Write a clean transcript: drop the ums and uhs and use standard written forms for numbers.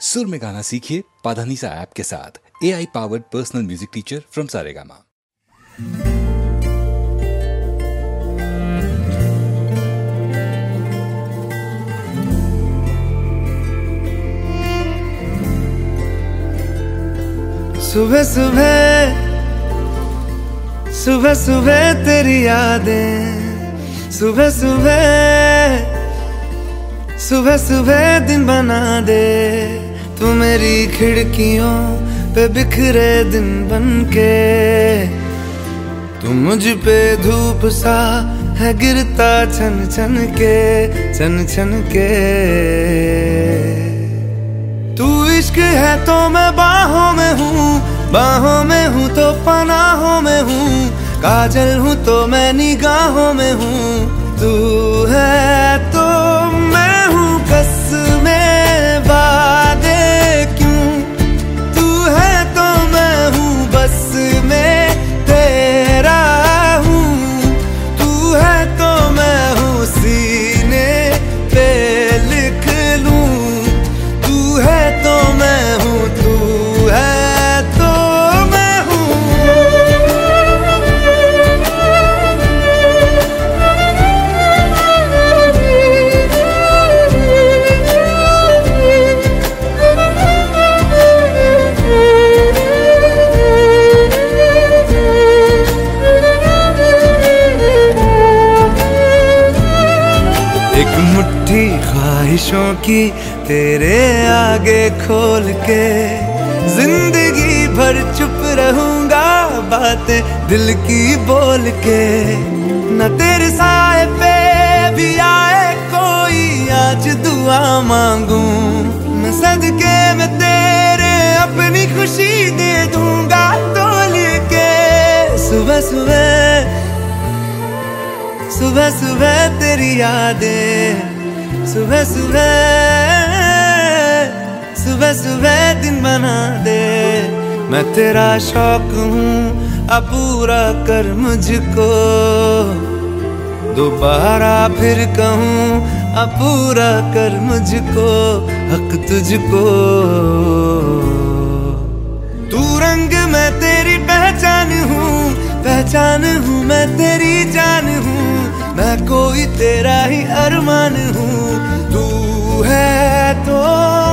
सुर में गाना सीखिए पाधानीसा ऐप के साथ। AI powered personal music teacher from Saregama. सुबह सुबह सुबह सुबह तेरी यादें, सुबह सुबह सुबह सुबह दिन बना दे। तू मेरी खिड़कियों पे बिखरे दिन बनके, तू मुझ पे धूप सा है गिरता छन छन के, छन छन के। तू इश्क है तो मैं बाहों में हूँ, बाहों में हूँ तो पनाहों में हूँ, काजल हूँ तो मैं निगाहों में हूँ। तू है तो मैं हूँ कसमें वादे क्यों, तू है तो मैं हूँ बस में तेरा हूँ। तू है तो मैं हूँ सीने पे लिख लूँ, तू है तो मैं हूँ, तू है तो मैं हूँ। एक मुट्ठी ख्वाहिशों की तेरे आगे खोल के, जिंदगी भर चुप रहूंगा बातें दिल की बोल के। न तेरे साए पे भी आए कोई आज दुआ मांगू, मैं सदके में तेरे अपनी खुशी दे दूंगा तोल के। सुबह सुबह सुबह सुबह तेरी यादें, सुबह सुबह सुबह सुबह दिन बना दे। मैं तेरा शौक हूँ अब पूरा कर मुझको, दोबारा फिर कहूँ अब पूरा कर मुझको, हक तुझको। तू रंग मैं तेरी पहचान हूँ, पहचान हूँ मैं तेरी जान हूँ, मैं कोई तेरा ही अरमान हूँ। तू है तो